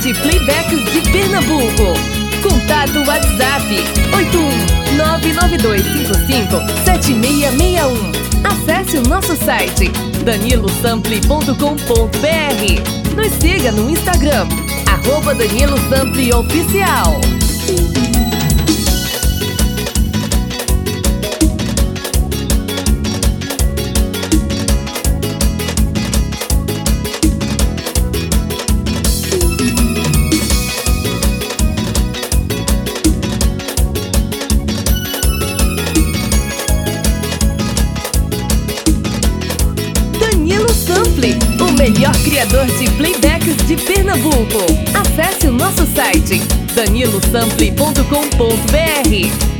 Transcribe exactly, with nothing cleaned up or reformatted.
de playbacks de Pernambuco. Contato WhatsApp oito um nove nove dois cinco cinco sete seis seis um. Acesse o nosso site danilo sample ponto com ponto br. Nos siga no Instagram, arroba Danilo Sample Oficial. O melhor criador de playbacks de Pernambuco. Acesse o nosso site danilo sample ponto com ponto br.